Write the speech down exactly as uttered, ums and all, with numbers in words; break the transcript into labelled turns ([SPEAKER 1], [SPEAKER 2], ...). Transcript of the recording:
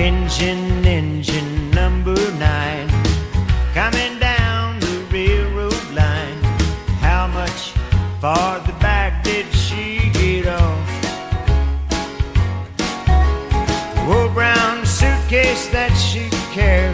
[SPEAKER 1] engine, engine number nine, coming down the railroad line. How much farther back did she get off? The old brown suitcase that she carried